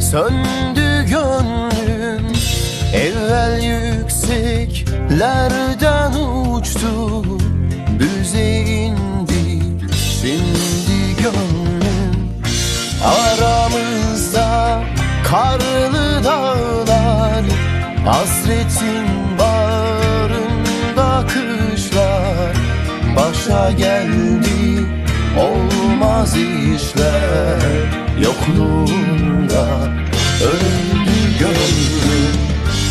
söndü gönlüm. Evvel yükseklerden uçtu, büze indi şimdi gönlüm. Aramızda karlı dağlar, hasretin bağrında kışlar. Başa geldi olmaz işler, yokluğunda öldü gönlüm.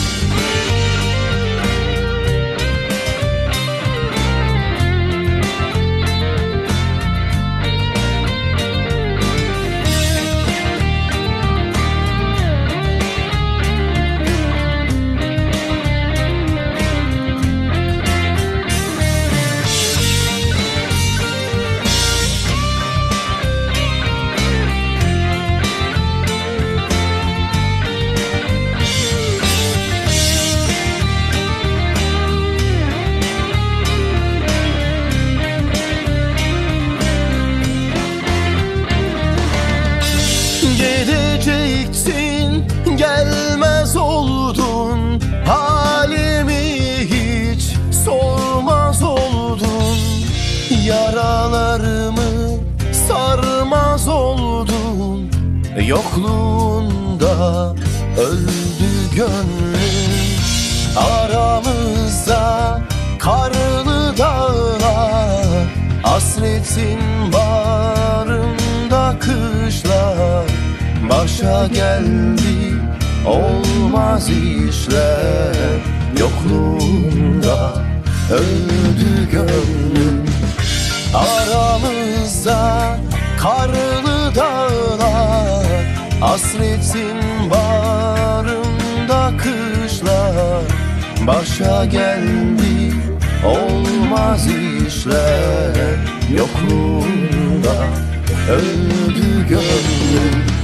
Gelecektin, gelmez oldun, halimi hiç sormaz oldun. Yaralarımı sarmaz oldun, yokluğunda öldü gönlüm. Aramızda karlı dağlar, hasretin bağrında kışlar. Başa geldi olmaz işler, yokluğunda öldü gönlüm. Aramızda karlı dağlar, hasretin bağrında kışlar. Başa geldi olmaz işler, yokluğunda öldü gönlüm.